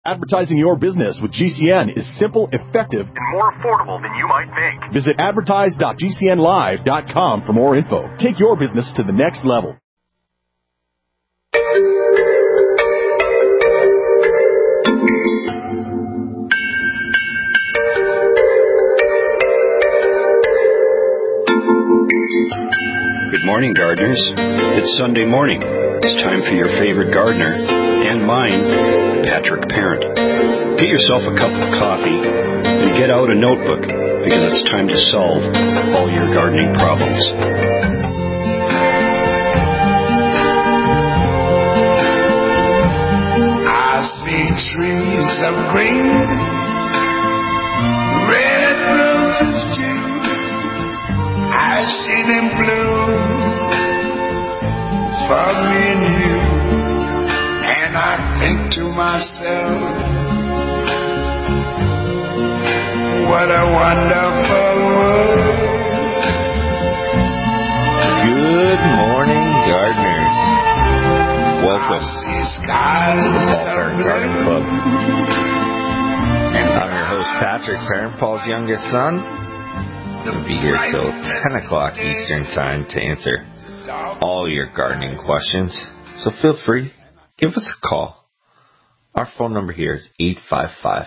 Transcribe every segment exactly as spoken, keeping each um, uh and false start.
Advertising your business with G C N is simple, effective, and more affordable than you might think. Visit advertise dot g c n live dot com for more info. Take your business to the next level. Good morning, gardeners. It's Sunday morning. It's time for your favorite gardener and mine, Patrick Parent. Get yourself a cup of coffee and get out a notebook because it's time to solve all your gardening problems. I see trees of green, red roses too. I see them bloom for me and you, and I think to myself, what a wonderful world. Good morning, gardeners. Welcome to the Paul Parent Garden Club. I'm your host, Patrick Parent, Paul's youngest son. We'll be here till ten o'clock Eastern Time to answer all your gardening questions. So feel free, give us a call. Our phone number here is eight five five,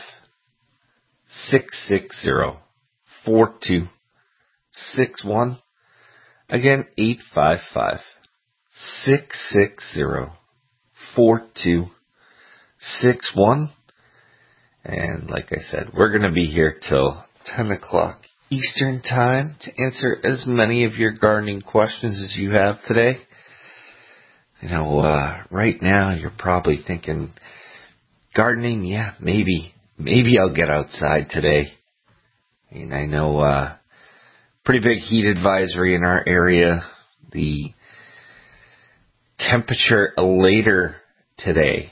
six six zero, four two six one. Again, eight five five, six six zero, four two six one. And like I said, we're going to be here till ten o'clock Eastern Time to answer as many of your gardening questions as you have today. You know, uh, right now you're probably thinking, gardening, yeah, maybe, maybe I'll get outside today. And I know, uh, pretty big heat advisory in our area. The temperature later today,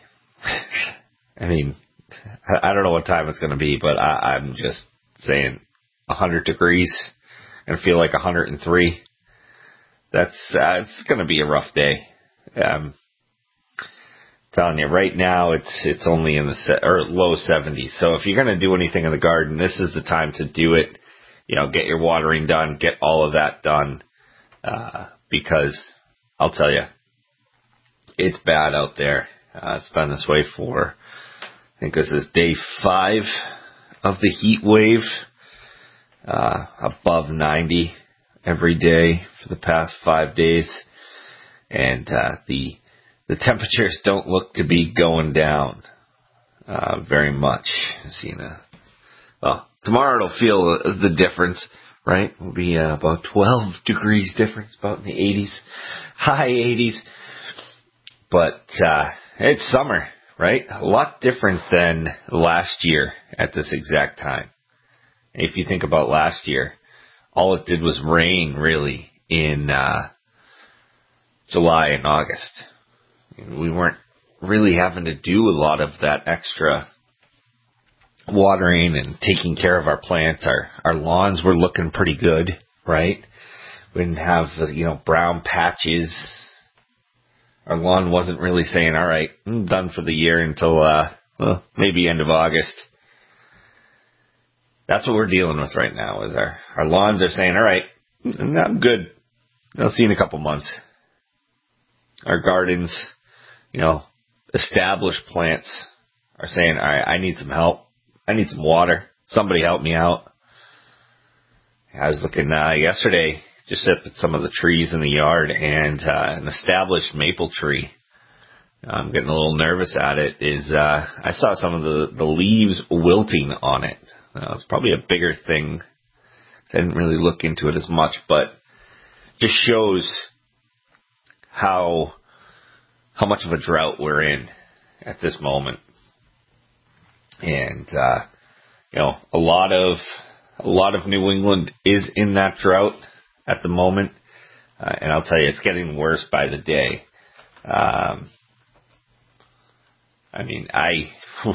I mean, I don't know what time it's going to be, but I, I'm just saying, one hundred degrees and feel like one hundred three. That's uh, it's going to be a rough day. Um, telling you right now, it's it's only in the se- or low seventies. So if you're going to do anything in the garden, this is the time to do it. You know, get your watering done, get all of that done, uh, because I'll tell you, it's bad out there. Uh, it's been this way for, I think this is day five of the heat wave. Uh, above ninety every day for the past five days. And, uh, the, the temperatures don't look to be going down, uh, very much. You know, well, tomorrow it'll feel the difference, right? It'll be uh, about twelve degrees difference, about in the eighties, high eighties. But, uh, it's summer, right? A lot different than last year at this exact time. If you think about last year, all it did was rain, really, in uh, July and August. We weren't really having to do a lot of that extra watering and taking care of our plants. Our our lawns were looking pretty good, right? We didn't have, you know, brown patches. Our lawn wasn't really saying, all right, I'm done for the year until uh, well, maybe end of August. That's what we're dealing with right now, is our, our lawns are saying, all right, I'm good. I'll see you in a couple months. Our gardens, you know, established plants are saying, all right, I need some help. I need some water. Somebody help me out. I was looking uh, yesterday, just at some of the trees in the yard, and uh, an established maple tree. I'm getting a little nervous at it, is uh, I saw some of the, the leaves wilting on it. Uh, it's probably a bigger thing. I didn't really look into it as much, but just shows how how much of a drought we're in at this moment. And uh, you know, a lot of a lot of New England is in that drought at the moment, uh, and I'll tell you, it's getting worse by the day. Um, I mean, I. Whew,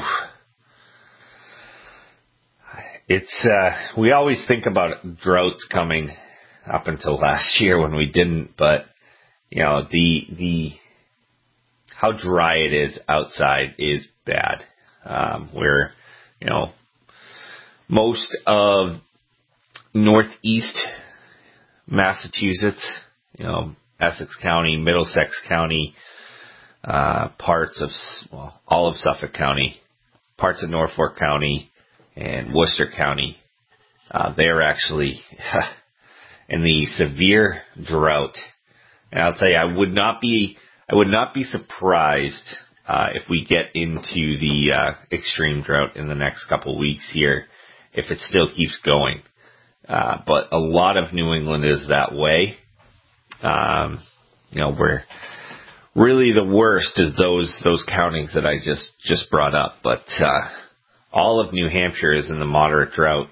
It's, uh, we always think about droughts coming up until last year when we didn't, but, you know, the, the, how dry it is outside is bad. um, where, you know, most of northeast Massachusetts, you know, Essex County, Middlesex County, uh, parts of, well, all of Suffolk County, parts of Norfolk County, and Worcester County, uh, they're actually in the severe drought. And I'll tell you, I would not be, I would not be surprised uh, if we get into the uh, extreme drought in the next couple of weeks here, if it still keeps going. Uh, but a lot of New England is that way. Um, you know, where really the worst is those those counties that I just just brought up. But uh, all of New Hampshire is in the moderate drought.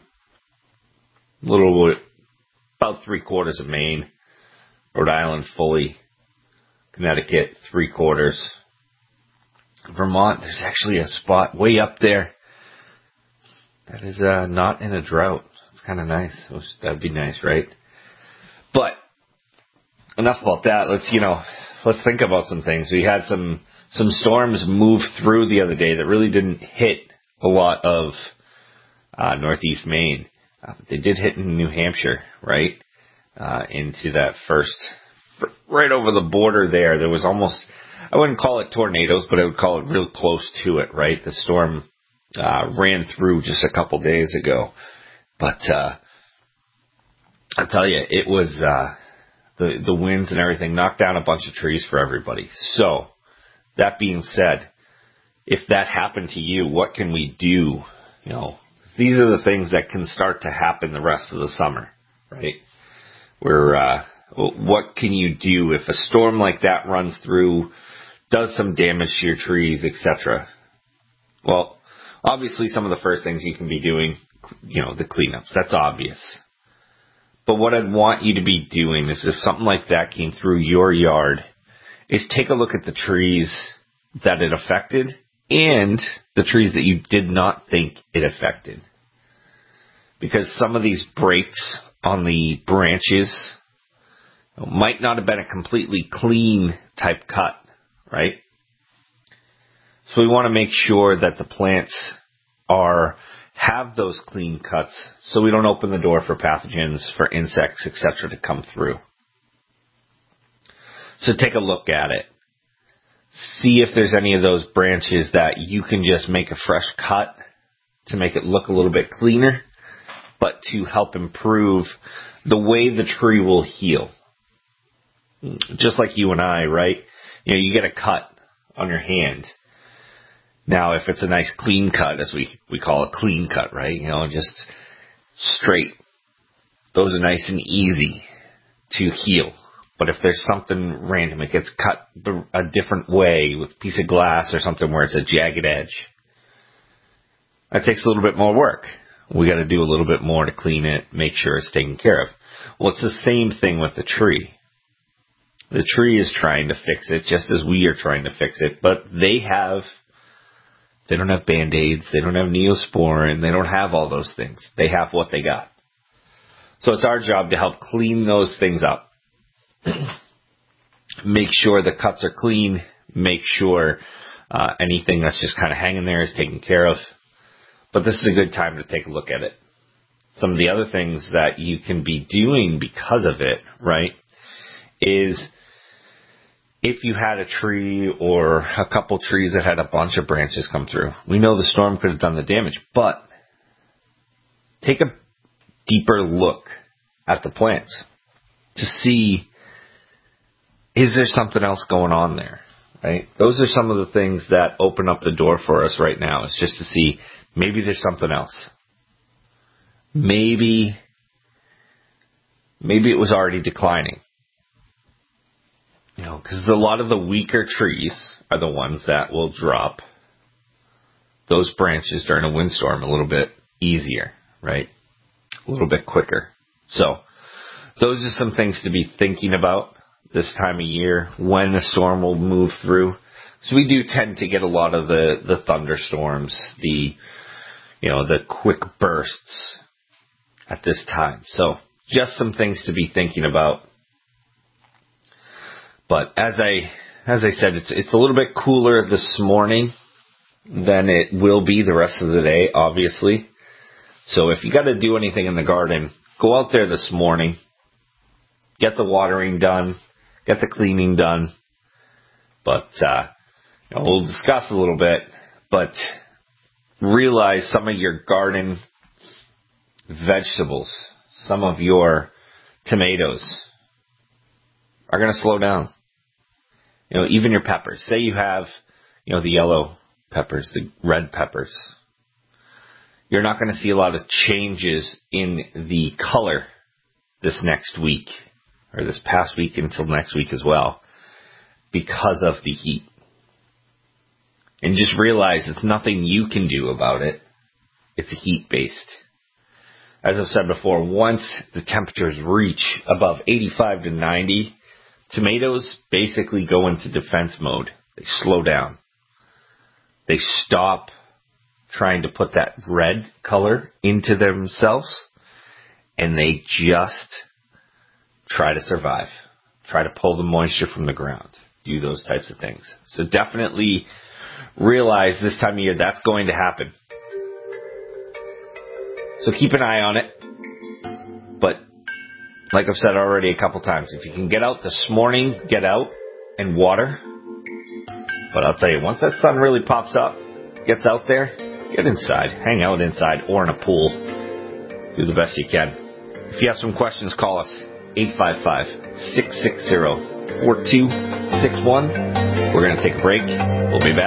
A little, about three quarters of Maine, Rhode Island fully, Connecticut three quarters. Vermont, there's actually a spot way up there that is uh, not in a drought. It's kind of nice. That'd be nice, right? But enough about that. Let's, you know, let's think about some things. We had some some storms move through the other day that really didn't hit a lot of uh, northeast Maine. Uh, but they did hit in New Hampshire, right? Uh, into that first, right over the border there. There was almost, I wouldn't call it tornadoes, but I would call it real close to it, right? The storm uh, ran through just a couple days ago. But uh, I'll tell you, it was uh, the the winds and everything knocked down a bunch of trees for everybody. So that being said, if that happened to you, what can we do? You know, these are the things that can start to happen the rest of the summer, right? Where uh, what can you do if a storm like that runs through, does some damage to your trees, et cetera? Well, obviously, some of the first things you can be doing, you know, the cleanups. That's obvious. But what I'd want you to be doing is if something like that came through your yard, is take a look at the trees that it affected and the trees that you did not think it affected. Because some of these breaks on the branches might not have been a completely clean type cut, right? So we want to make sure that the plants are have those clean cuts so we don't open the door for pathogens, for insects, et cetera to come through. So take a look at it. See if there's any of those branches that you can just make a fresh cut to make it look a little bit cleaner, but to help improve the way the tree will heal. Just like you and I, right? You know, you get a cut on your hand. Now, if it's a nice clean cut, as we, we call it clean cut, right? You know, just straight. Those are nice and easy to heal. But if there's something random, it gets cut a different way with a piece of glass or something where it's a jagged edge. That takes a little bit more work. We got to do a little bit more to clean it, make sure it's taken care of. Well, it's the same thing with the tree. The tree is trying to fix it just as we are trying to fix it, but they have, they don't have Band-Aids, they don't have Neosporin, they don't have all those things. They have what they got. So it's our job to help clean those things up. Make sure the cuts are clean, make sure uh, anything that's just kind of hanging there is taken care of. But this is a good time to take a look at it. Some of the other things that you can be doing because of it, right, is if you had a tree or a couple trees that had a bunch of branches come through, we know the storm could have done the damage, but take a deeper look at the plants to see, is there something else going on there, right? Those are some of the things that open up the door for us right now, is just to see maybe there's something else. Maybe, maybe it was already declining. You know, because a lot of the weaker trees are the ones that will drop those branches during a windstorm a little bit easier, right? A little bit quicker. So those are some things to be thinking about this time of year when the storm will move through. So we do tend to get a lot of the, the thunderstorms, the, you know, the quick bursts at this time. So just some things to be thinking about. But as I as I said, it's it's a little bit cooler this morning. than it will be the rest of the day, obviously. So if you got to do anything in the garden, go out there this morning, get the watering done, get the cleaning done. But uh, you know, we'll discuss a little bit, but realize some of your garden vegetables, some of your tomatoes are going to slow down. You know, even your peppers. Say you have, you know, the yellow peppers, the red peppers. You're not going to see a lot of changes in the color this next week, or this past week until next week as well, because of the heat. And just realize it's nothing you can do about it. It's heat-based. As I've said before, once the temperatures reach above eighty-five to ninety, tomatoes basically go into defense mode. They slow down. They stop trying to put that red color into themselves, and they just try to survive. Try to pull the moisture from the ground. Do those types of things. So definitely realize this time of year that's going to happen. So keep an eye on it. But like I've said already a couple times, if you can get out this morning, get out and water. But I'll tell you, once that sun really pops up, gets out there, get inside. Hang out inside or in a pool. Do the best you can. If you have some questions, call us. eight five five, six six zero, four two six one. We're going to take a break. We'll be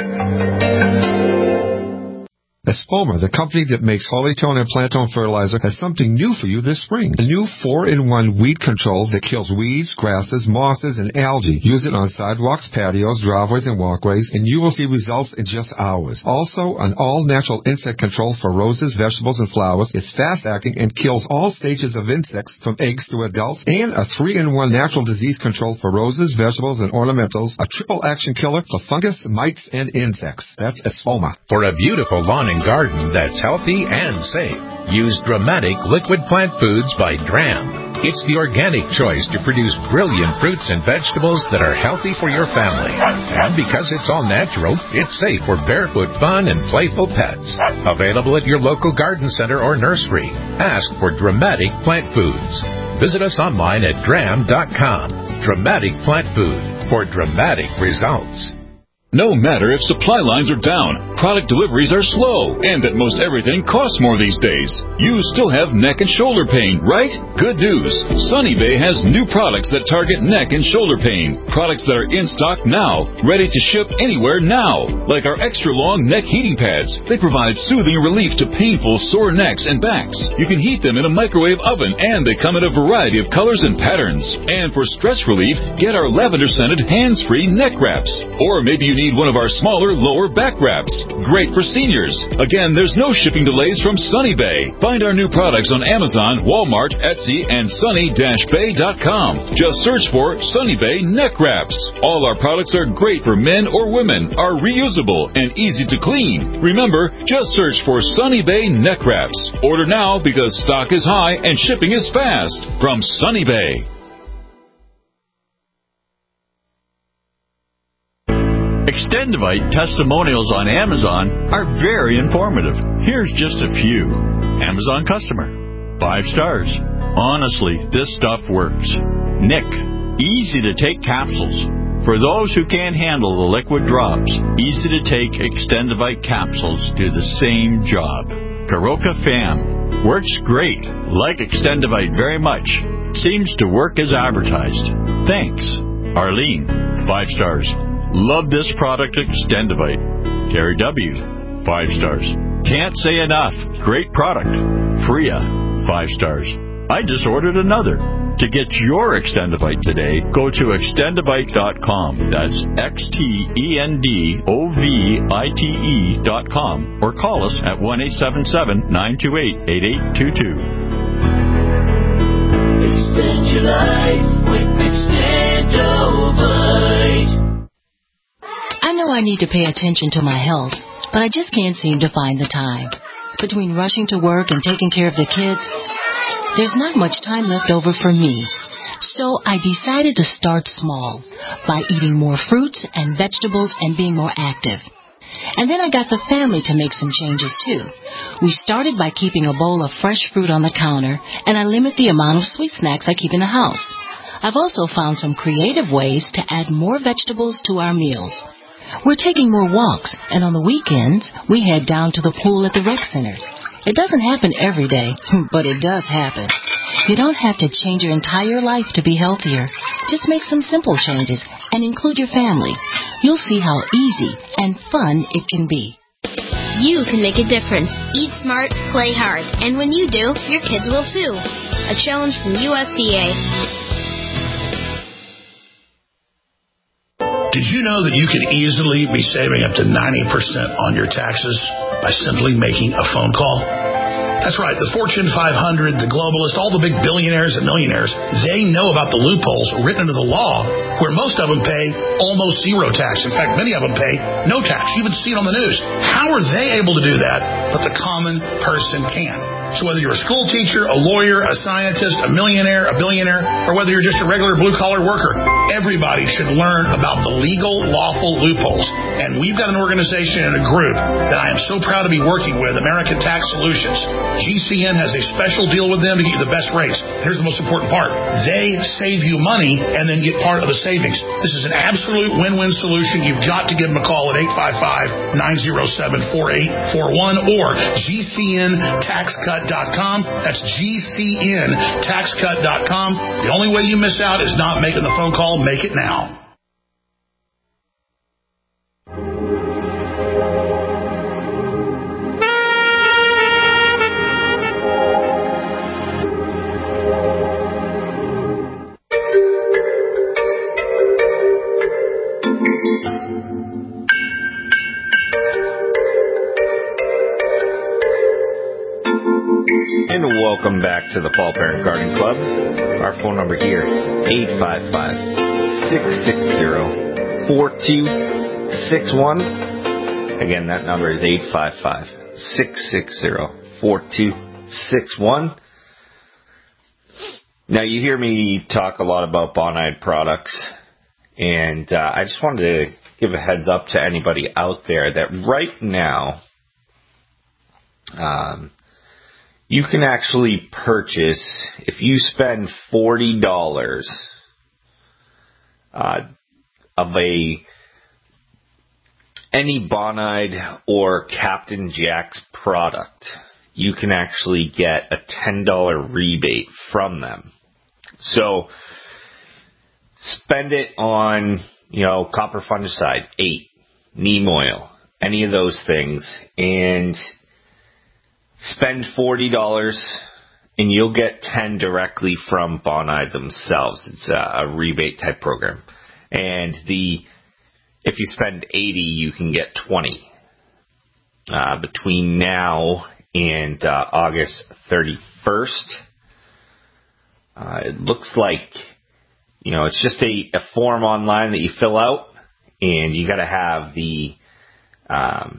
back. Espoma, the company that makes Hollytone and Plantone fertilizer, has something new for you this spring. A new four in one weed control that kills weeds, grasses, mosses, and algae. Use it on sidewalks, patios, driveways, and walkways, and you will see results in just hours. Also, an all-natural insect control for roses, vegetables, and flowers. It's fast-acting and kills all stages of insects from eggs to adults. And a three in one natural disease control for roses, vegetables, and ornamentals. A triple action killer for fungus, mites, and insects. That's Espoma. For a beautiful lawn and garden that's healthy and safe, use Dramatic Liquid Plant Foods by Dram. It's the organic choice to produce brilliant fruits and vegetables that are healthy for your family. And because it's all natural, it's safe for barefoot fun and playful pets. Available at your local garden center or nursery. Ask for Dramatic Plant Foods. Visit us online at dram dot com. Dramatic Plant Food for dramatic results. No matter if supply lines are down, product deliveries are slow, and that most everything costs more these days, you still have neck and shoulder pain, right? Good news. Sunny Bay has new products that target neck and shoulder pain. Products that are in stock now, ready to ship anywhere now. Like our extra long neck heating pads. They provide soothing relief to painful sore necks and backs. You can heat them in a microwave oven, and they come in a variety of colors and patterns. And for stress relief, get our lavender-scented hands-free neck wraps. Or maybe you need Need one of our smaller lower back wraps. Great for seniors. Again, there's no shipping delays from Sunny Bay. Find our new products on Amazon, Walmart, Etsy, and sunny dash bay dot com. Just search for Sunny Bay Neck Wraps. All our products are great for men or women, are reusable, and easy to clean. Remember, just search for Sunny Bay Neck Wraps. Order now because stock is high and shipping is fast. From Sunny Bay. Extendivite testimonials on Amazon are very informative. Here's just a few. Amazon customer. Five stars. Honestly, this stuff works. Nick. Easy to take capsules. For those who can't handle the liquid drops, easy to take Extendivite capsules do the same job. Karoka Fam. Works great. Like Extendivite very much. Seems to work as advertised. Thanks. Arlene. Five stars. Love this product, Extendivite. Terry W. Five stars. Can't say enough. Great product. Freya. Five stars. I just ordered another. To get your Extendivite today, go to extendivite dot com. That's X T E N D O V I T E dot com. Or call us at one eight seven seven, nine two eight, eight eight two two. Extend your life with Extendivite. I know I need to pay attention to my health, but I just can't seem to find the time. Between rushing to work and taking care of the kids, there's not much time left over for me. So I decided to start small by eating more fruits and vegetables and being more active. And then I got the family to make some changes, too. We started by keeping a bowl of fresh fruit on the counter, and I limit the amount of sweet snacks I keep in the house. I've also found some creative ways to add more vegetables to our meals. We're taking more walks, and on the weekends, we head down to the pool at the rec center. It doesn't happen every day, but it does happen. You don't have to change your entire life to be healthier. Just make some simple changes and include your family. You'll see how easy and fun it can be. You can make a difference. Eat smart, play hard. And when you do, your kids will too. A challenge from U S D A. Did you know that you could easily be saving up to ninety percent on your taxes by simply making a phone call? That's right. The Fortune five hundred, the globalists, all the big billionaires and millionaires, they know about the loopholes written into the law where most of them pay almost zero tax. In fact, many of them pay no tax. You even see it on the news. How are they able to do that, but the common person can? So whether you're a school teacher, a lawyer, a scientist, a millionaire, a billionaire, or whether you're just a regular blue-collar worker, everybody should learn about the legal, lawful loopholes. And we've got an organization and a group that I am so proud to be working with, American Tax Solutions. G C N has a special deal with them to get you the best rates. Here's the most important part. They save you money and then get part of the savings. This is an absolute win-win solution. You've got to give them a call at eight five five, nine oh seven, four eight four one or G C N tax cut dot com. That's G C N tax cut dot com. The only way you miss out is not making the phone call. Make it now. And welcome back to the Paul Parent Garden Club. Our phone number here, eight five five, six six zero, four two six one. Again, that number is eight five five, six six zero, four two six one. Now, you hear me talk a lot about Bonide products, and uh, I just wanted to give a heads up to anybody out there that right now, um, you can actually purchase, if you spend forty dollars uh, of a any Bonide or Captain Jack's product, you can actually get a ten dollars rebate from them. So spend it on, you know, copper fungicide, eight, neem oil, any of those things, and spend forty dollars and you'll get ten directly from Bonide themselves. It's a, a rebate type program. And the if you spend eighty, you can get twenty. Uh, between now and uh, August thirty-first, uh, it looks like, you know, it's just a, a form online that you fill out, and you got to have the um,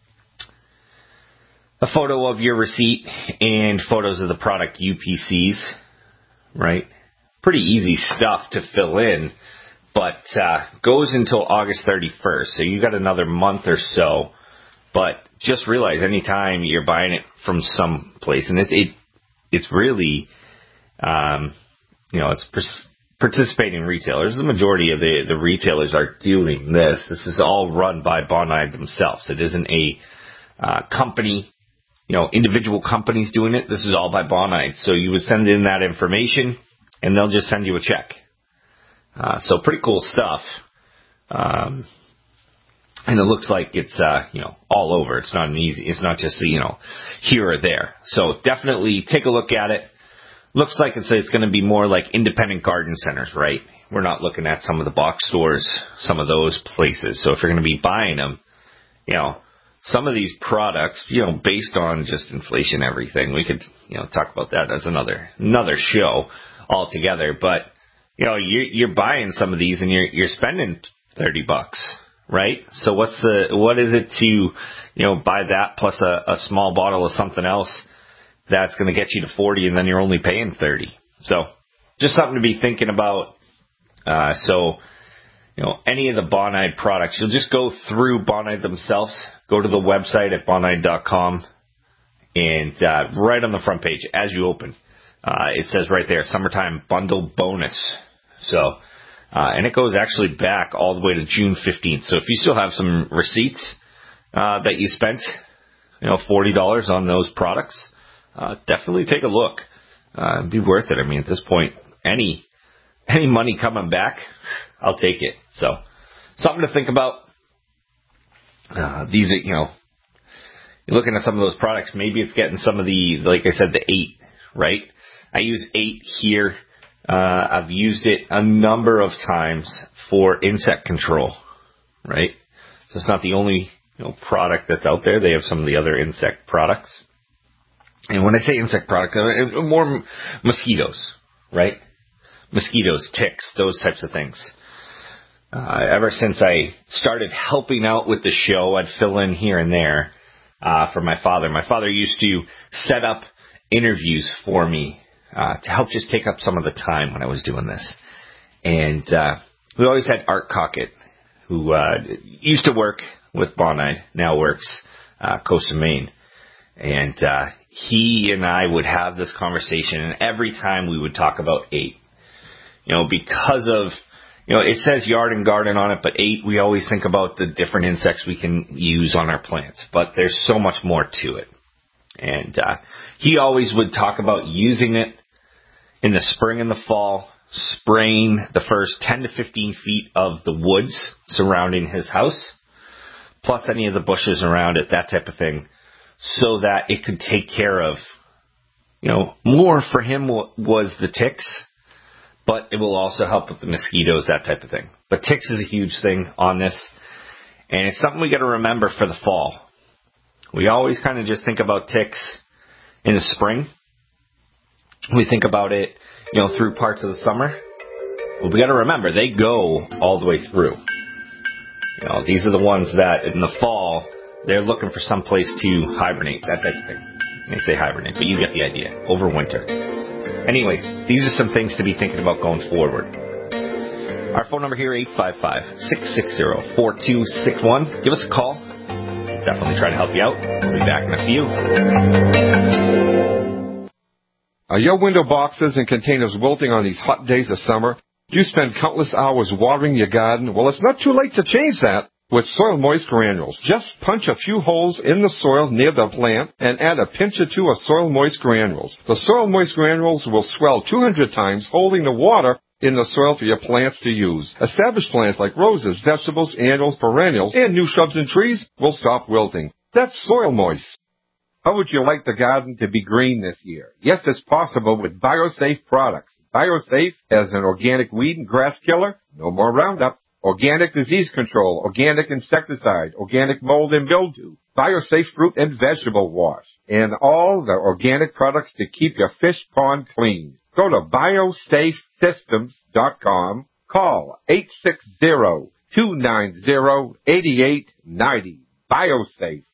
a photo of your receipt and photos of the product U P Cs, right? Pretty easy stuff to fill in, but uh, goes until August thirty-first, so you got another month or so. But just realize anytime you're buying it from some place, and it, it it's really, um, you know, it's pers- participating retailers. The majority of the, the retailers are doing this. This is all run by Bonide themselves. It isn't a uh, company, you know, individual companies doing it. This is all by Bonide. So you would send in that information, and they'll just send you a check. Uh, so pretty cool stuff. Um, and it looks like it's, uh, you know, all over. It's not an easy, it's not just, you know, here or there. So definitely take a look at it. Looks like it's, it's going to be more like independent garden centers, right? We're not looking at some of the box stores, some of those places. So if you're going to be buying them, you know, some of these products, you know, based on just inflation, everything, we could, you know, talk about that as another, another show altogether. But, you know, you're, you're buying some of these and you're, you're spending thirty bucks, right? So what's the, what is it to, you know, buy that plus a, a small bottle of something else that's going to get you to forty, and then you're only paying thirty. So just something to be thinking about. Uh, so you know, any of the Bonide products, you'll just go through Bonide themselves. Go to the website at bonide dot com, and uh, right on the front page, as you open, uh, it says right there, summertime bundle bonus. So, uh, and it goes actually back all the way to June fifteenth. So if you still have some receipts uh, that you spent, you know, forty dollars on those products, uh, definitely take a look. Uh, it'd be worth it. I mean, at this point, any any money coming back, I'll take it. So, something to think about. Uh, these are, you know, you're looking at some of those products. Maybe it's getting some of the, like I said, the eight, right? I use eight here. Uh, I've used it a number of times for insect control, right? So it's not the only, you know, product that's out there. They have some of the other insect products. And when I say insect product, more mosquitoes, right? Mosquitoes, ticks, those types of things. Uh, ever since I started helping out with the show, I'd fill in here and there uh, for my father. My father used to set up interviews for me uh, to help just take up some of the time when I was doing this. And uh, we always had Art Cockett, who uh, used to work with Bonide, now works uh, Coast of Maine. And uh, he and I would have this conversation, and every time we would talk about eight. You know, because of... You know, it says yard and garden on it, but eight, we always think about the different insects we can use on our plants. But there's so much more to it. And uh, he always would talk about using it in the spring and the fall, spraying the first ten to fifteen feet of the woods surrounding his house, plus any of the bushes around it, that type of thing, so that it could take care of, you know, more for him was the ticks. But it will also help with the mosquitoes, that type of thing. But ticks is a huge thing on this. And it's something we got to remember for the fall. We always kind of just think about ticks in the spring. We think about it, you know, through parts of the summer. But we got to remember, they go all the way through. You know, these are the ones that in the fall, they're looking for some place to hibernate, that type of thing. They say hibernate, but you get the idea. Overwinter. Anyways, these are some things to be thinking about going forward. Our phone number here, eight five five, six six zero, four two six one. Give us a call. Definitely try to help you out. We'll be back in a few. Are your window boxes and containers wilting on these hot days of summer? Do you spend countless hours watering your garden? Well, it's not too late to change that with Soil Moist Granules. Just punch a few holes in the soil near the plant and add a pinch or two of Soil Moist Granules. The Soil Moist Granules will swell two hundred times, holding the water in the soil for your plants to use. Established plants like roses, vegetables, annuals, perennials, and new shrubs and trees will stop wilting. That's Soil Moist. How would you like the garden to be green this year? Yes, it's possible with BioSafe products. BioSafe has an organic weed and grass killer, no more Roundup. Organic disease control, organic insecticide, organic mold and mildew, BioSafe fruit and vegetable wash, and all the organic products to keep your fish pond clean. Go to biosafe systems dot com. Call eight six zero, two nine zero, eight eight nine zero. BioSafe.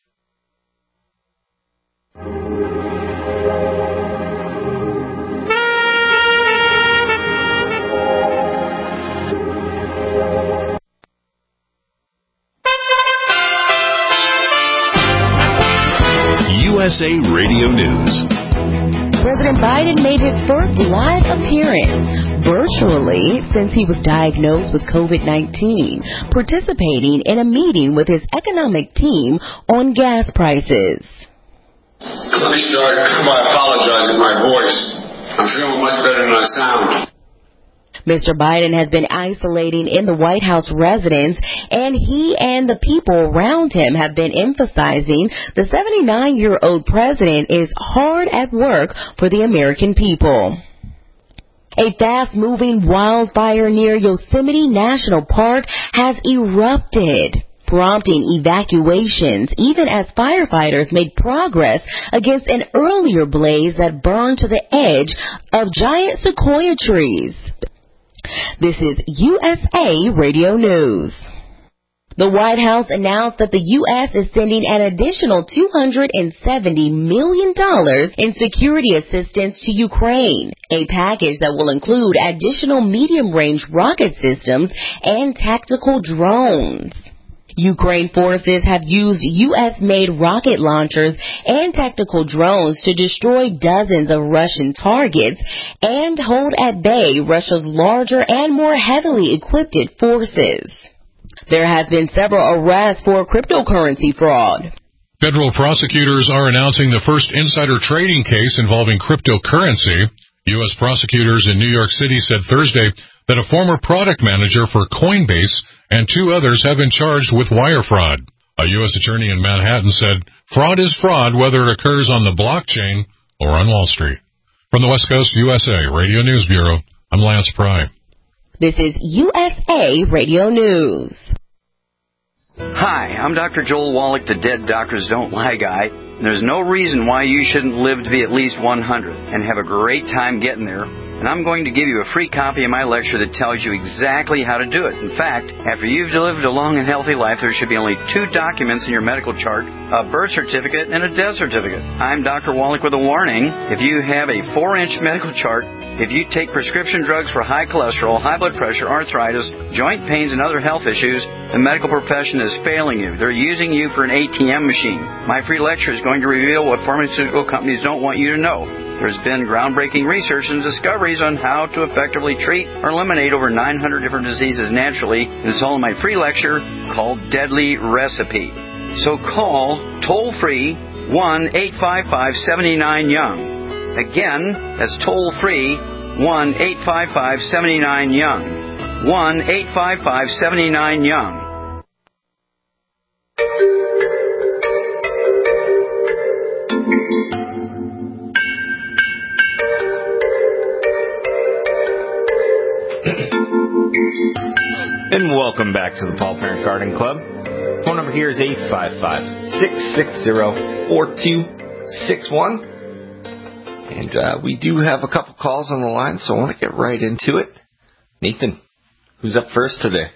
U S A Radio News. President Biden made his first live appearance virtually since he was diagnosed with COVID nineteen, participating in a meeting with his economic team on gas prices. Let me start by apologizing for my voice. I'm feeling much better than I sound. Mister Biden has been isolating in the White House residence, and he and the people around him have been emphasizing the seventy-nine-year-old president is hard at work for the American people. A fast-moving wildfire near Yosemite National Park has erupted, prompting evacuations even as firefighters made progress against an earlier blaze that burned to the edge of giant sequoia trees. This is U S A Radio News. The White House announced that the U S is sending an additional two hundred seventy million dollars in security assistance to Ukraine, a package that will include additional medium-range rocket systems and tactical drones. Ukraine forces have used U S-made rocket launchers and tactical drones to destroy dozens of Russian targets and hold at bay Russia's larger and more heavily equipped forces. There has been several arrests for cryptocurrency fraud. Federal prosecutors are announcing the first insider trading case involving cryptocurrency. U S prosecutors in New York City said Thursday that a former product manager for Coinbase and two others have been charged with wire fraud. A U S attorney in Manhattan said, fraud is fraud whether it occurs on the blockchain or on Wall Street. From the West Coast U S A Radio News Bureau, I'm Lance Pry. This is U S A Radio News. Hi, I'm Doctor Joel Wallach, the Dead Doctors Don't Lie guy. And there's no reason why you shouldn't live to be at least one hundred and have a great time getting there. And I'm going to give you a free copy of my lecture that tells you exactly how to do it. In fact, after you've lived a long and healthy life, there should be only two documents in your medical chart, a birth certificate and a death certificate. I'm Doctor Wallach with a warning. If you have a four-inch medical chart, if you take prescription drugs for high cholesterol, high blood pressure, arthritis, joint pains, and other health issues, the medical profession is failing you. They're using you for an A T M machine. My free lecture is going to reveal what pharmaceutical companies don't want you to know. There's been groundbreaking research and discoveries on how to effectively treat or eliminate over nine hundred different diseases naturally. And it's all in my free lecture called Deadly Recipe. So call toll-free one eight five five, seven nine, young. Again, that's toll-free one eight five five, seven nine, young. one eight five five, seven nine, young. And welcome back to the Paul Parent Garden Club. Phone number here is eight five five, six six zero, four two six one. And uh, we do have a couple calls on the line, so I want to get right into it. Nathan, who's up first today?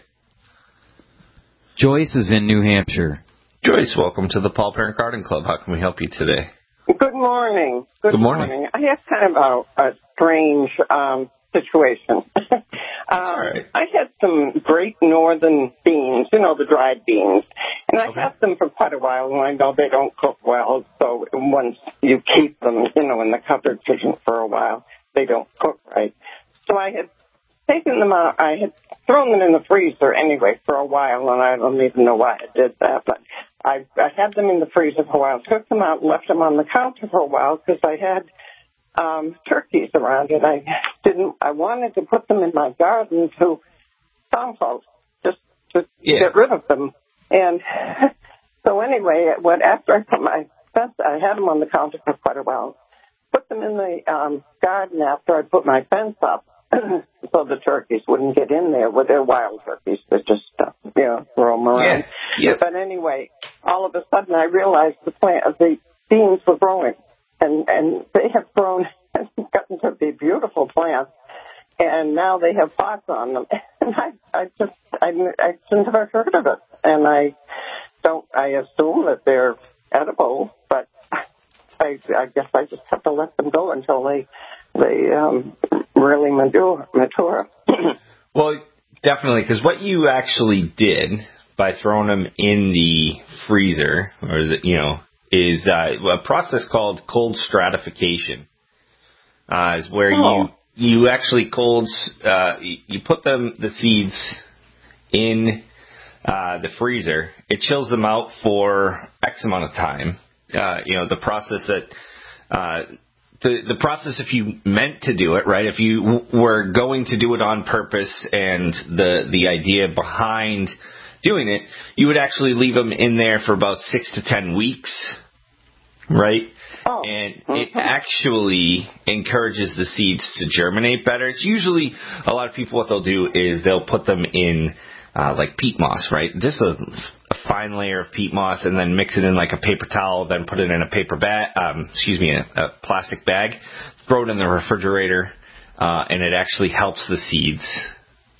Joyce is in New Hampshire. Joyce, welcome to the Paul Parent Garden Club. How can we help you today? Good morning. Good, Good morning. morning. I have kind of a, a strange um, situation. um, right. I had some Great Northern beans, you know, the dried beans, and I okay. had them for quite a while, and I know they don't cook well, so once you keep them, you know, in the covered kitchen for a while, they don't cook right. So I had taken them out. I had thrown them in the freezer anyway for a while, and I don't even know why I did that, but I, I had them in the freezer for a while, took them out, left them on the counter for a while because I had um, turkeys around, and I didn't. I wanted to put them in my garden to compost, just to yeah. get rid of them. And so anyway, what after I put my fence, I had them on the counter for quite a while. Put them in the um, garden after I put my fence up, so the turkeys wouldn't get in there with their wild turkeys that just uh, you know roam around. Yeah. Yeah. But anyway, all of a sudden I realized the plant, the beans were growing, and and they have grown and gotten to be beautiful plants. And now they have pots on them, and I, I just, I, I never heard of it, and I don't, I assume that they're edible, but I, I guess I just have to let them go until they, they um, really mature. mature. Well, definitely, because what you actually did by throwing them in the freezer, or the, you know, is uh, a process called cold stratification. Uh, is where oh. you you actually cold uh, you put them the seeds in uh, the freezer. It chills them out for X amount of time. Uh, you know, the process that uh, the the process if you meant to do it right, if you w- were going to do it on purpose, and the the idea behind doing it, you would actually leave them in there for about six to ten weeks, right? Oh. And mm-hmm. it actually encourages the seeds to germinate better. It's usually, a lot of people, what they'll do is they'll put them in uh, like peat moss, right? Just a, a fine layer of peat moss, and then mix it in like a paper towel, then put it in a paper bag, um, excuse me, a, a plastic bag, throw it in the refrigerator, uh, and it actually helps the seeds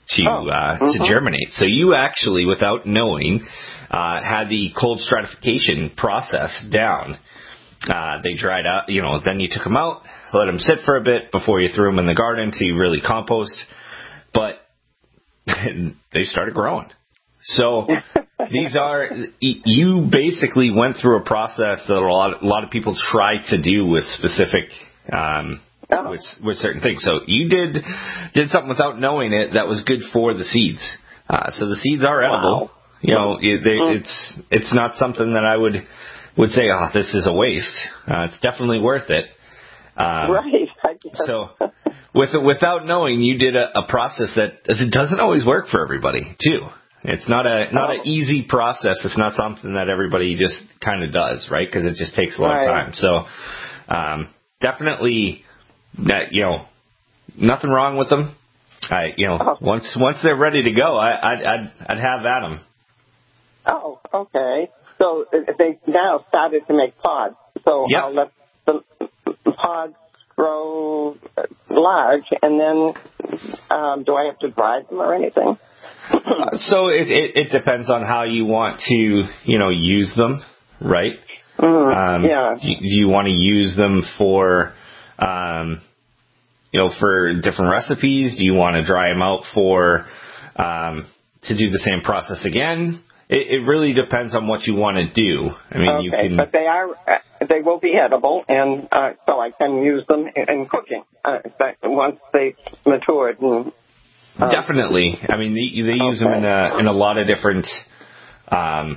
to oh. uh, mm-hmm. to germinate. So you actually, without knowing, uh, had the cold stratification process down. Uh, they dried out, you know, then you took them out, let them sit for a bit before you threw them in the garden to really compost. But they started growing. So these are, you basically went through a process that a lot, a lot of people try to do with specific, um, oh. with, with certain things. So you did, did something without knowing it that was good for the seeds. Uh, so the seeds are edible. Wow. You know, it, they, it's, it's not something that I would, would say, oh, this is a waste. Uh, it's definitely worth it. Um, right. so with without knowing, you did a, a process that it doesn't always work for everybody, too. It's not a not oh. an easy process. It's not something that everybody just kind of does, right? Because it just takes a long right. time. So um, definitely, that you know, nothing wrong with them. I you know, oh. once once they're ready to go, I, I'd I'd I'd have at them. Oh, okay. So they now started to make pods. So yep. I'll let the pods grow large, and then um, do I have to dry them or anything? uh, so it, it it depends on how you want to you know use them, right? Mm, um, yeah. Do, do you want to use them for um, you know for different recipes? Do you want to dry them out for um, to do the same process again? It, it really depends on what you want to do. I mean, okay, you can. But they are they will be edible, and uh, so I can use them in, in cooking uh, once they've matured. And, uh, Definitely. I mean, they, they use okay. them in a in a lot of different um,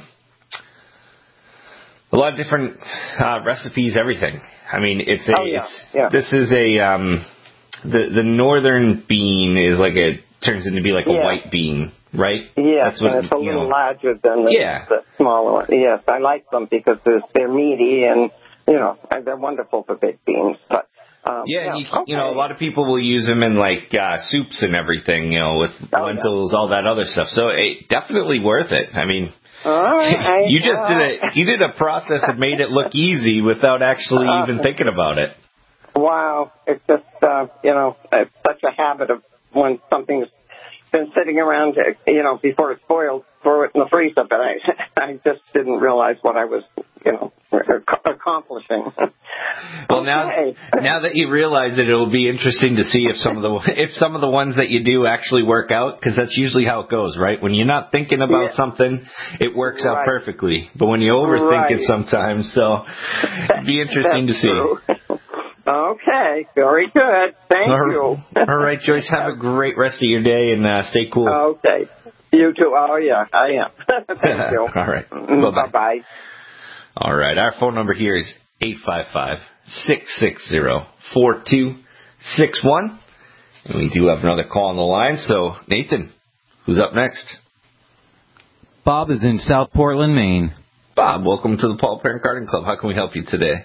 a lot of different uh, recipes. Everything. I mean, it's a oh, yeah. it's Yeah. this is a um, the the northern bean is like a turns into be like a yeah. white bean. Right? Yes, That's what, and it's a little know. larger than the, yeah. the smaller one. Yes, I like them because they're, they're meaty and, you know, they're wonderful for baked beans. But um, yeah, yeah and you, okay. you know, a lot of people will use them in, like, uh, soups and everything, you know, with oh, lentils, yeah. all that other stuff. So it definitely worth it. I mean, right, you just did a you did a process that made it look easy without actually uh, even thinking about it. Wow. It's just, uh, you know, it's such a habit of when something's been sitting around, you know, before it spoils, throw it in the freezer, but I, I just didn't realize what I was, you know, accomplishing. Well, now, now that you realize it, it'll be interesting to see if some of the if some of the ones that you do actually work out, because that's usually how it goes, right? When you're not thinking about yeah. something, it works right. out perfectly, but when you overthink right. it sometimes, so it'd be interesting to see. True. Okay, very good. Thank all, you. All right, Joyce, have a great rest of your day and uh, stay cool. Okay. You too. Oh, yeah, I am. Thank you. All right. Bye-bye. Bye-bye. All right, our phone number here is eight five five, six six zero, four two six one. And we do have another call on the line, so Nathan, who's up next? Bob is in South Portland, Maine. Bob, welcome to the Paul Parent Garden Club. How can we help you today?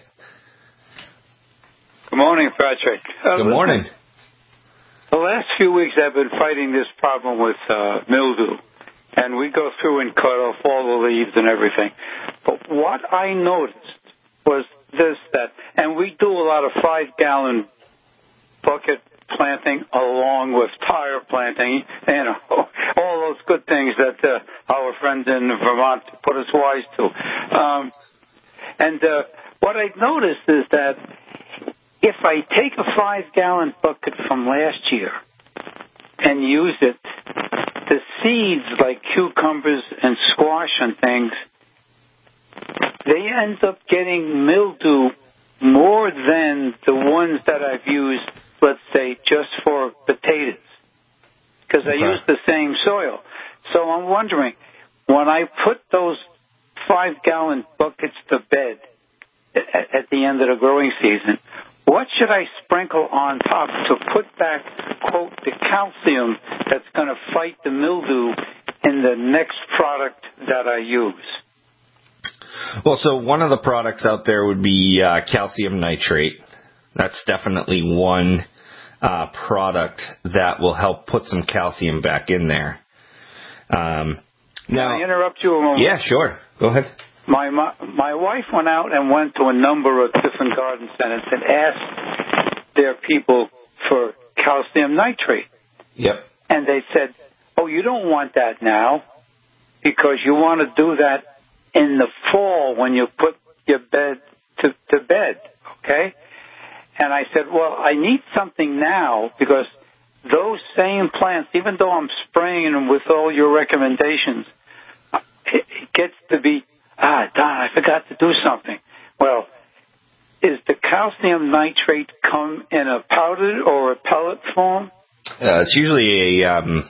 Good morning, Patrick. Uh, Good morning. Listen, the last few weeks I've been fighting this problem with uh, mildew, and we go through and cut off all the leaves and everything. But what I noticed was this, that, and we do a lot of five-gallon bucket planting along with tire planting, you know, all those good things that uh, our friends in Vermont put us wise to. Um, and uh, what I noticed is that if I take a five-gallon bucket from last year and use it, the seeds like cucumbers and squash and things, they end up getting mildew more than the ones that I've used, let's say, just for potatoes, because okay. I use the same soil. So I'm wondering, when I put those five-gallon buckets to bed at, at the end of the growing season, what should I sprinkle on top to put back, quote, the calcium that's going to fight the mildew in the next product that I use? Well, so one of the products out there would be uh, calcium nitrate. That's definitely one uh, product that will help put some calcium back in there. Um, now, Can I interrupt you a moment? Yeah, sure. Go ahead. My, my my wife went out and went to a number of different garden centers and asked their people for calcium nitrate. Yep. And they said, oh, you don't want that now because you want to do that in the fall when you put your bed to, to bed, okay? And I said, well, I need something now because those same plants, even though I'm spraying them with all your recommendations, it, it gets to be, ah, Don, I forgot to do something. Well, is the calcium nitrate come in a powdered or a pellet form? Uh, it's usually a, um,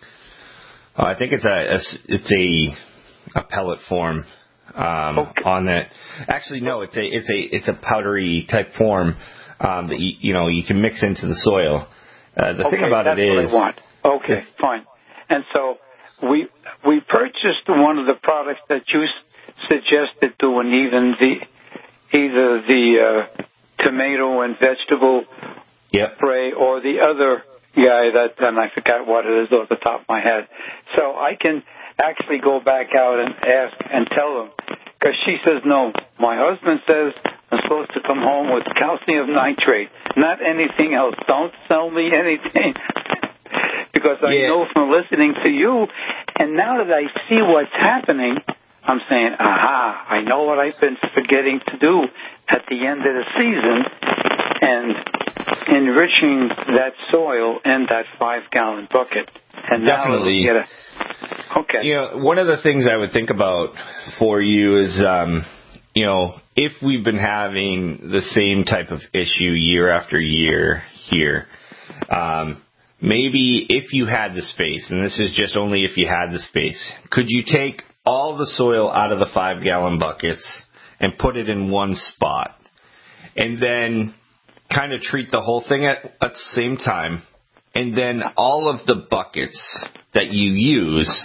oh, I think it's a, a it's a, a pellet form um, okay. on that. Actually, no, it's a it's a it's a powdery type form um, that you, you know you can mix into the soil. Uh, the okay, thing about that's it what is, I want. Okay, yeah. Fine. And so we we purchased one of the products that you s- suggested doing, even the either the uh, tomato and vegetable yep. spray or the other guy that, and I forgot what it is off the top of my head. So I can actually go back out and ask and tell them, because she says no. My husband says I'm supposed to come home with calcium nitrate, not anything else. Don't sell me anything. Because I yeah. know from listening to you, and now that I see what's happening, I'm saying, aha, I know what I've been forgetting to do at the end of the season, and enriching that soil in that five-gallon bucket. And definitely. Now get a, okay. You know, one of the things I would think about for you is, um, you know, if we've been having the same type of issue year after year here, um, maybe if you had the space, and this is just only if you had the space, could you take all the soil out of the five-gallon buckets and put it in one spot, and then kind of treat the whole thing at, at the same time, and then all of the buckets that you use,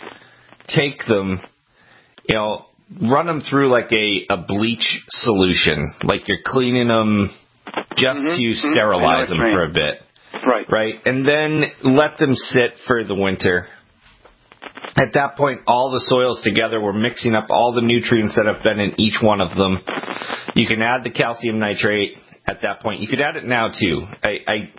take them, you know, run them through like a, a bleach solution, like you're cleaning them just mm-hmm, to sterilize mm-hmm. them for a bit. Right. Right. And then let them sit for the winter. At that point, all the soils together, we're mixing up all the nutrients that have been in each one of them. You can add the calcium nitrate at that point. You could add it now, too. I, I,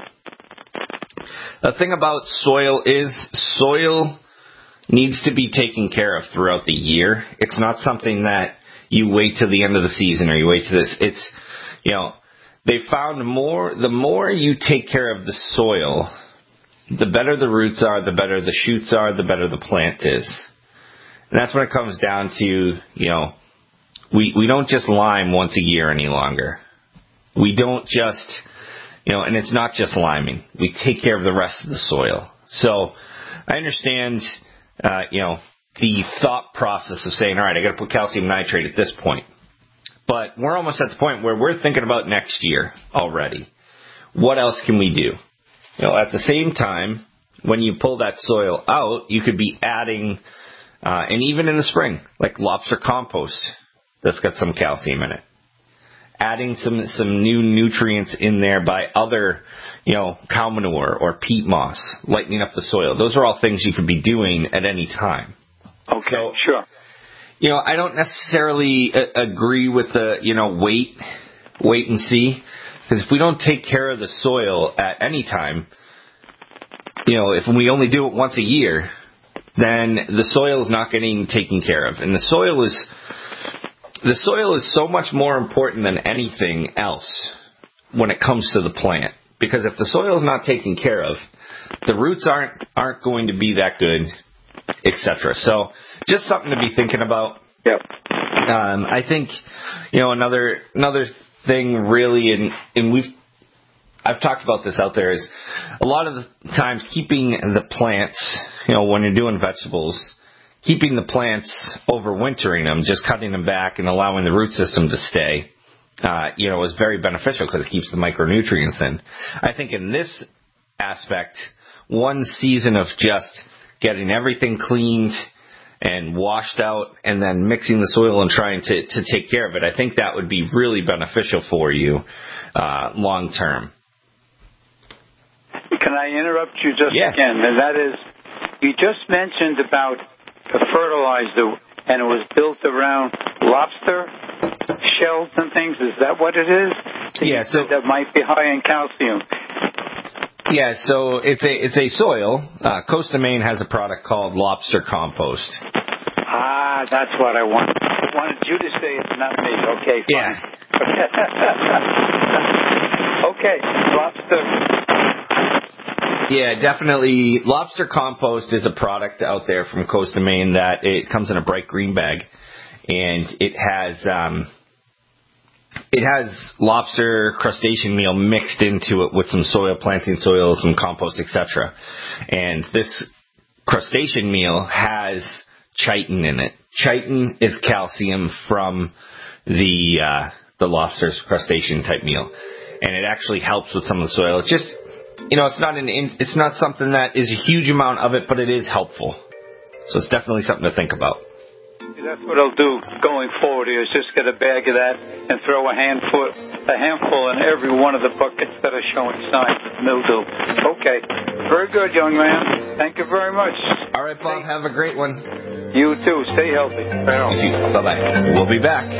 the thing about soil is soil needs to be taken care of throughout the year. It's not something that you wait till the end of the season or you wait till this. It's, you know, they found more, the more you take care of the soil, the better the roots are, the better the shoots are, the better the plant is. And that's when it comes down to, you know, we, we don't just lime once a year any longer. We don't just, you know, and it's not just liming. We take care of the rest of the soil. So I understand, uh, you know, the thought process of saying, all right, I got to put calcium nitrate at this point. But we're almost at the point where we're thinking about next year already. What else can we do? You know, at the same time, when you pull that soil out, you could be adding, uh, and even in the spring, like lobster compost that's got some calcium in it. Adding some, some new nutrients in there by other, you know, cow manure or peat moss, lightening up the soil. Those are all things you could be doing at any time. Okay, so, sure. You know, I don't necessarily a- agree with the, you know, wait, wait and see. Because if we don't take care of the soil at any time, you know, if we only do it once a year, then the soil is not getting taken care of. And the soil is, the soil is so much more important than anything else when it comes to the plant. Because if the soil is not taken care of, the roots aren't, aren't going to be that good, et cetera. So just something to be thinking about. Yep. Um, I think, you know, another, another thing really, and, and we've, I've talked about this out there, is a lot of the times keeping the plants, you know, when you're doing vegetables, keeping the plants, overwintering them, just cutting them back and allowing the root system to stay, uh, you know, is very beneficial because it keeps the micronutrients in. I think in this aspect, one season of just getting everything cleaned and washed out and then mixing the soil and trying to, to take care of it, I think that would be really beneficial for you uh, long term. Can I interrupt you just yeah. again? And that is, you just mentioned about the fertilizer, and it was built around lobster shells and things. Is that what it is? Yeah. So that might be high in calcium. Yeah, so it's a it's a soil. Uh, Costa Maine has a product called Lobster Compost. Ah, that's what I wanted. I wanted you to say it, not me. Okay, fine. Yeah. Okay, lobster. Yeah, definitely. Lobster Compost is a product out there from Costa Maine that it comes in a bright green bag, and it has um, it has lobster crustacean meal mixed into it with some soil, planting soil, some compost, et cetera. And this crustacean meal has chitin in it. Chitin is calcium from the uh, the lobster's crustacean type meal, and it actually helps with some of the soil. It just, you know, it's not an it's not something that is a huge amount of it, but it is helpful. So it's definitely something to think about. That's what I'll do going forward here, is just get a bag of that and throw a handful, a handful in every one of the buckets that are showing signs of mildew. Okay. Very good, young man. Thank you very much. All right, Bob. Have a great one. You too. Stay healthy. Bye-bye. We'll be back.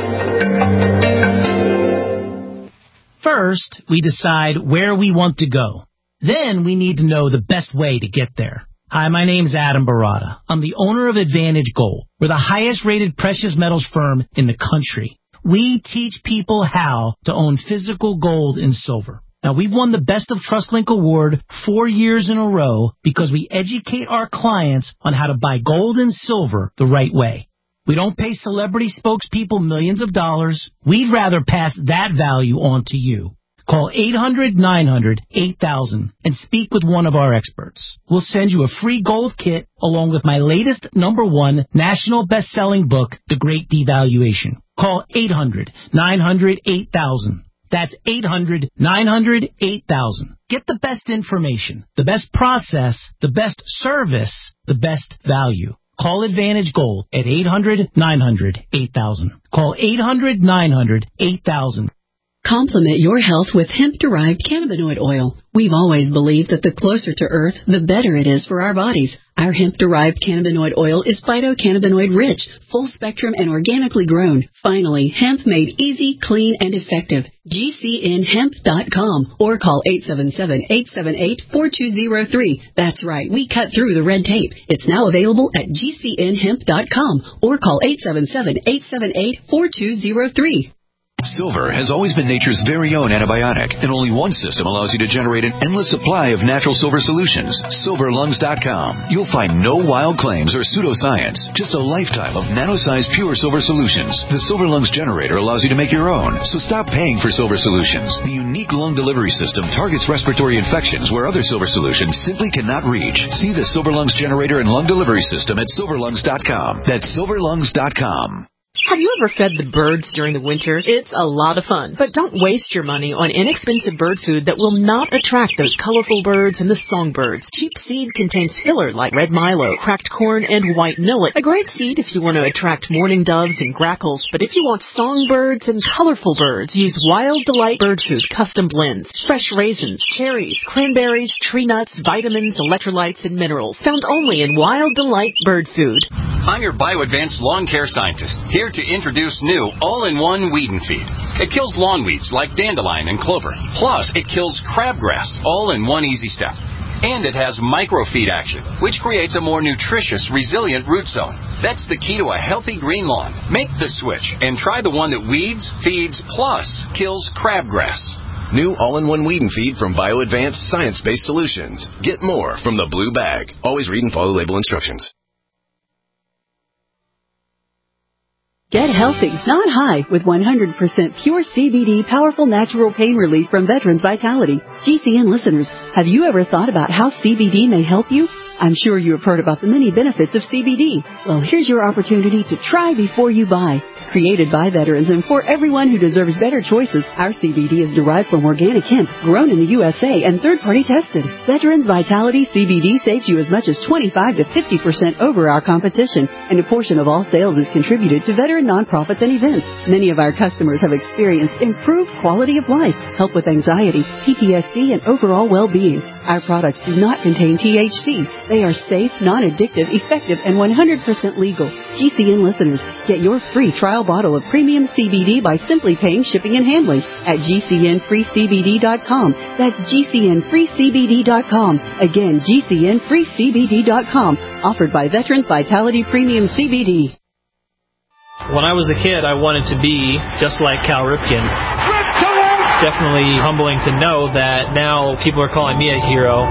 First, we decide where we want to go. Then we need to know the best way to get there. Hi, my name's Adam Barata. I'm the owner of Advantage Gold. We're the highest-rated precious metals firm in the country. We teach people how to own physical gold and silver. Now, we've won the Best of TrustLink Award four years in a row because we educate our clients on how to buy gold and silver the right way. We don't pay celebrity spokespeople millions of dollars. We'd rather pass that value on to you. Call eight hundred nine hundred eight thousand and speak with one of our experts. We'll send you a free gold kit along with my latest number one national best-selling book, The Great Devaluation. Call eight hundred nine hundred eight thousand. That's eight hundred nine hundred eight thousand. Get the best information, the best process, the best service, the best value. Call Advantage Gold at eight hundred nine hundred eight thousand. Call eight hundred nine hundred eight thousand. Complement your health with hemp-derived cannabinoid oil. We've always believed that the closer to Earth, the better it is for our bodies. Our hemp-derived cannabinoid oil is phytocannabinoid-rich, full-spectrum, and organically grown. Finally, hemp made easy, clean, and effective. G C N hemp dot com or call eight seven seven, eight seven eight, four two zero three. That's right, we cut through the red tape. It's now available at G C N hemp dot com or call eight seven seven, eight seven eight, four two zero three. Silver has always been nature's very own antibiotic, and only one system allows you to generate an endless supply of natural silver solutions. silver lungs dot com. You'll find no wild claims or pseudoscience, just a lifetime of nano-sized pure silver solutions. The Silver Lungs generator allows you to make your own, so stop paying for silver solutions. The unique lung delivery system targets respiratory infections where other silver solutions simply cannot reach. See the Silver Lungs generator and lung delivery system at silver lungs dot com. That's silver lungs dot com. Have you ever fed the birds during the winter? It's a lot of fun. But don't waste your money on inexpensive bird food that will not attract those colorful birds and the songbirds. Cheap seed contains filler like red milo, cracked corn, and white millet. A great seed if you want to attract mourning doves and grackles. But if you want songbirds and colorful birds, use Wild Delight Bird Food custom blends. Fresh raisins, cherries, cranberries, tree nuts, vitamins, electrolytes, and minerals. Found only in Wild Delight Bird Food. I'm your BioAdvanced lawn care scientist, here to introduce new all-in-one weed and feed. It kills lawn weeds like dandelion and clover. Plus, it kills crabgrass, all in one easy step. And it has microfeed action, which creates a more nutritious, resilient root zone. That's the key to a healthy green lawn. Make the switch and try the one that weeds, feeds, plus kills crabgrass. New all-in-one weed and feed from BioAdvanced science-based solutions. Get more from the blue bag. Always read and follow label instructions. Get healthy, not high, with one hundred percent pure C B D powerful natural pain relief from Veterans Vitality. G C N listeners, have you ever thought about how C B D may help you? I'm sure you have heard about the many benefits of C B D. Well, here's your opportunity to try before you buy. Created by veterans and for everyone who deserves better choices, our C B D is derived from organic hemp, grown in the U S A and third-party tested. Veterans Vitality C B D saves you as much as twenty-five to fifty percent over our competition, and a portion of all sales is contributed to veteran nonprofits and events. Many of our customers have experienced improved quality of life, help with anxiety, P T S D, and overall well-being. Our products do not contain T H C. They are safe, non-addictive, effective, and one hundred percent legal. G C N listeners, get your free trial bottle of premium C B D by simply paying shipping and handling at G C N free C B D dot com. That's G C N free C B D dot com. Again, G C N free C B D dot com. Offered by Veterans Vitality Premium C B D. When I was a kid, I wanted to be just like Cal Ripken. It's definitely humbling to know that now people are calling me a hero.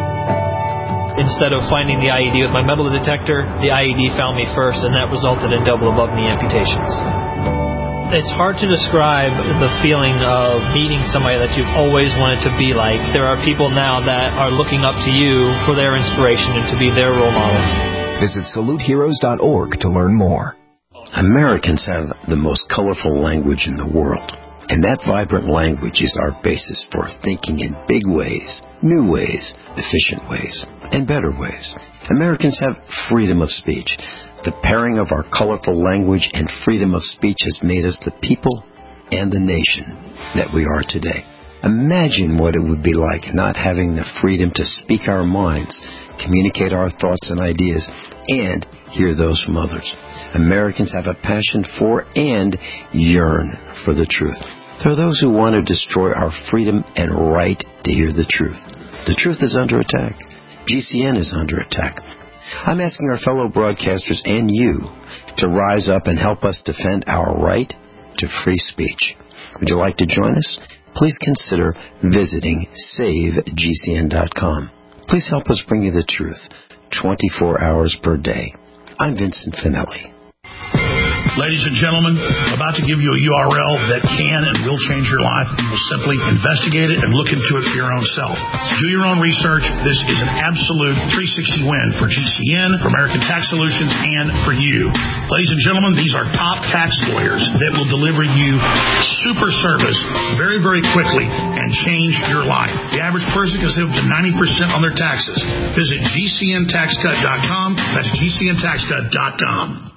Instead of finding the I E D with my metal detector, the I E D found me first, and that resulted in double above knee amputations. It's hard to describe the feeling of meeting somebody that you've always wanted to be like. There are people now that are looking up to you for their inspiration and to be their role model. Visit salute heroes dot org to learn more. Americans have the most colorful language in the world, and that vibrant language is our basis for thinking in big ways, new ways, efficient ways, and better ways. Americans have freedom of speech. The pairing of our colorful language and freedom of speech has made us the people and the nation that we are today. Imagine what it would be like not having the freedom to speak our minds, communicate our thoughts and ideas, and hear those from others. Americans have a passion for and yearn for the truth. There are those who want to destroy our freedom and right to hear the truth. The truth is under attack. G C N is under attack. I'm asking our fellow broadcasters and you to rise up and help us defend our right to free speech. Would you like to join us? Please consider visiting save G C N dot com. Please help us bring you the truth twenty-four hours per day. I'm Vincent Finelli. Ladies and gentlemen, I'm about to give you a U R L that can and will change your life. You will simply investigate it and look into it for your own self. Do your own research. This is an absolute three sixty win for G C N, for American Tax Solutions, and for you. Ladies and gentlemen, these are top tax lawyers that will deliver you super service very, very quickly and change your life. The average person can save up to ninety percent on their taxes. Visit G C N tax cut dot com. That's G C N tax cut dot com.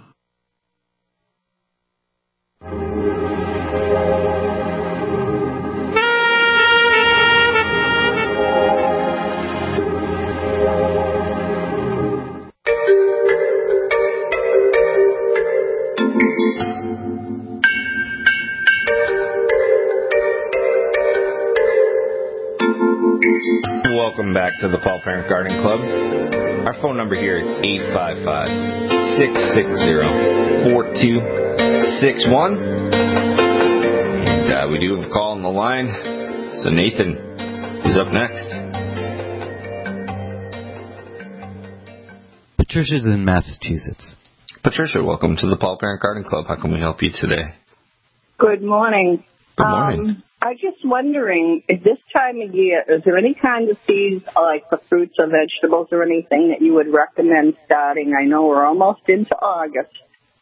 Welcome back to the Paul Parent Garden Club. Our phone number here is eight five five, six six zero, four two six one. And uh, we do have a call on the line. So Nathan is up next. Patricia's in Massachusetts. Patricia, welcome to the Paul Parent Garden Club. How can we help you today? Good morning. Good morning. Um, I'm just wondering, at this time of year, is there any kind of seeds, like for fruits or vegetables or anything that you would recommend starting? I know we're almost into August.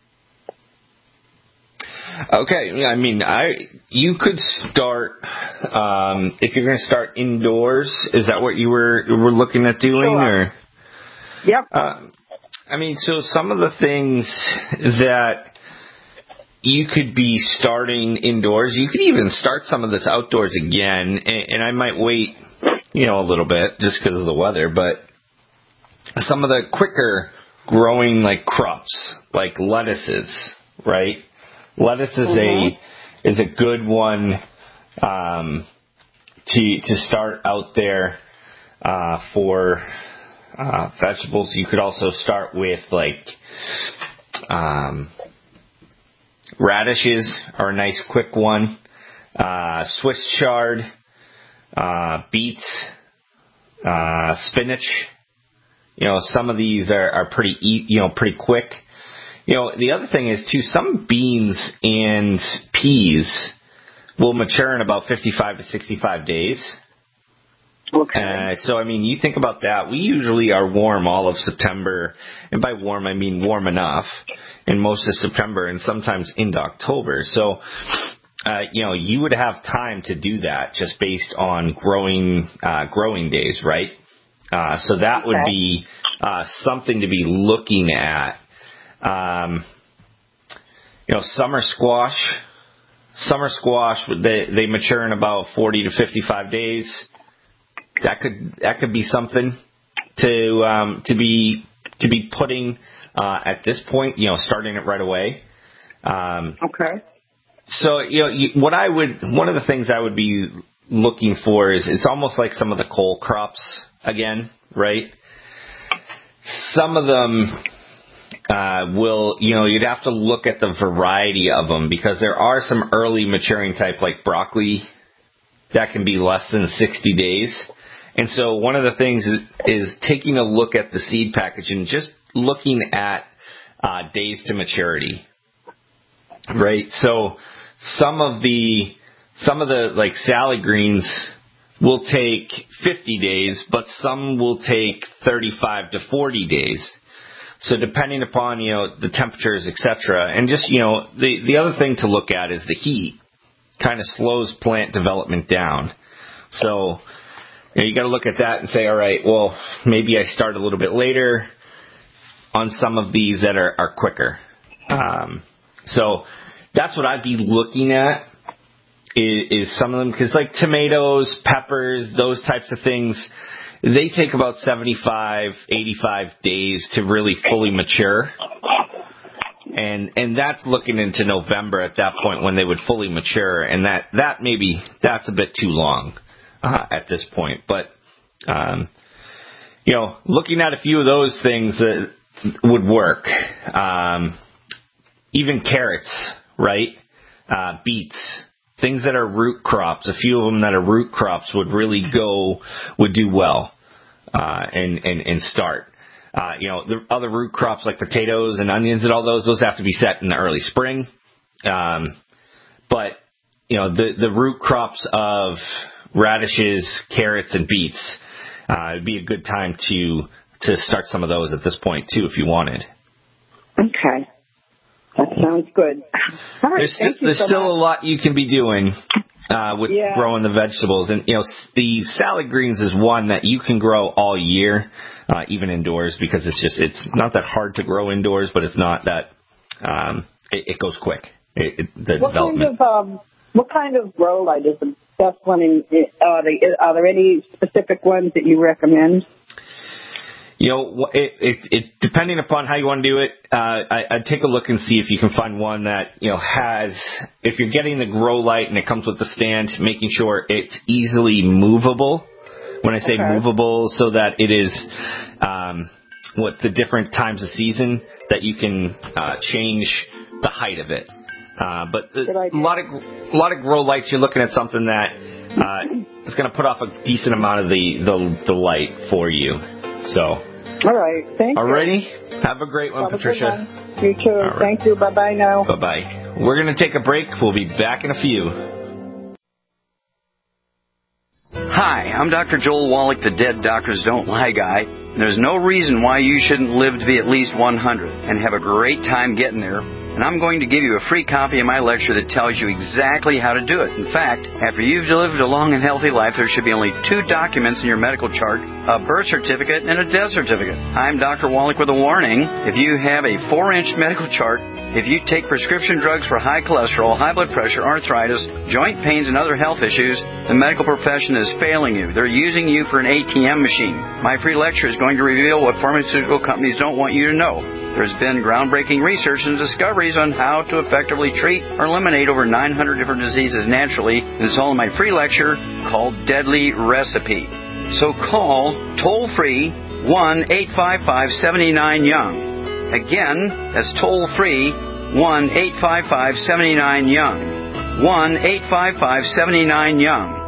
Okay, I mean, I you could start um, if you're going to start indoors. Is that what you were were looking at doing, sure. or? Yep. Uh, I mean, so some of the things that you could be starting indoors. You could even start some of this outdoors again, and, and I might wait, you know, a little bit just because of the weather. But some of the quicker growing like crops, like lettuces, right? Lettuce is mm-hmm. a is a good one um, to to start out there uh, for uh, vegetables. You could also start with like um, radishes are a nice quick one. Uh, Swiss chard, uh, beets, uh, spinach. You know, some of these are, are pretty e- you know pretty quick. You know, the other thing is, too, some beans and peas will mature in about fifty-five to sixty-five days. Okay. Uh, so, I mean, you think about that. We usually are warm all of September. And by warm, I mean warm enough in most of September and sometimes into October. So, uh, you know, you would have time to do that just based on growing uh, growing days, right? Uh, so that okay. would be uh, something to be looking at. Um, you know, summer squash, summer squash, they, they mature in about forty to fifty-five days. that could that could be something to um, to be to be putting uh, at this point. You know, starting it right away. Um, okay. So you know, you, what I would one of the things I would be looking for is it's almost like some of the cole crops again, right? Some of them. Uh, will, you know, you'd have to look at the variety of them because there are some early maturing type like broccoli that can be less than sixty days. And so one of the things is, is taking a look at the seed package and just looking at uh, days to maturity, right? So some of the, some of the like salad greens will take fifty days, but some will take thirty-five to forty days. So depending upon, you know, the temperatures, et cetera, and just, you know, the, the other thing to look at is the heat kind of slows plant development down. So, you know, you got to look at that and say, all right, well, maybe I start a little bit later on some of these that are, are quicker. Um, so that's what I'd be looking at is, is some of them, because like tomatoes, peppers, those types of things, they take about seventy-five, eighty-five days to really fully mature. And and that's looking into November at that point when they would fully mature. And that, that maybe, that's a bit too long uh, at this point. But, um, you know, looking at a few of those things that would work. Um, even carrots, right? Uh, beets. Things that are root crops, a few of them that are root crops would really go, would do well, uh, and, and, and start. Uh, you know, the other root crops like potatoes and onions and all those, those have to be set in the early spring. Um, but, you know, the, the root crops of radishes, carrots, and beets, uh, it'd be a good time to, to start some of those at this point too, if you wanted. Okay. That sounds good. All right, there's thank st- you there's so still much. a lot you can be doing uh, with Yeah. growing the vegetables. And, you know, the salad greens is one that you can grow all year, uh, even indoors, because it's just, it's not that hard to grow indoors, but it's not that, um, it, it goes quick, it, it, the what development. Kind of, um, what kind of grow light is the best one? In, are, they, are there any specific ones that you recommend? You know, it, it, it depending upon how you want to do it, uh, I, I'd take a look and see if you can find one that, you know, has, if you're getting the grow light and it comes with the stand, making sure it's easily movable. When I say Okay. movable, so that it is, um, what the different times of season that you can, uh, change the height of it. Uh, but a lot of, a lot of grow lights, you're looking at something that, uh, is going to put off a decent amount of the, the, the light for you. So. All right. Thank you. Alrighty. Have a great one, Have a Patricia. good one. You too. All right. Thank you. Bye-bye now. Bye-bye. We're going to take a break. We'll be back in a few. Hi, I'm Doctor Joel Wallach, the Dead Doctors Don't Lie guy. And there's no reason why you shouldn't live to be at least one hundred and have a great time getting there. And I'm going to give you a free copy of my lecture that tells you exactly how to do it. In fact, after you've lived a long and healthy life, there should be only two documents in your medical chart, a birth certificate and a death certificate. I'm Doctor Wallach with a warning. If you have a four-inch medical chart, if you take prescription drugs for high cholesterol, high blood pressure, arthritis, joint pains, and other health issues, the medical profession is failing you. They're using you for an A T M machine. My free lecture is going to reveal what pharmaceutical companies don't want you to know. There's been groundbreaking research and discoveries on how to effectively treat or eliminate over nine hundred different diseases naturally. And it's all in my free lecture called Deadly Recipe. So call toll-free one eight five five, seven nine, young. Again, that's toll-free one eight five five, seven nine, young. one eight five five, seven nine, young.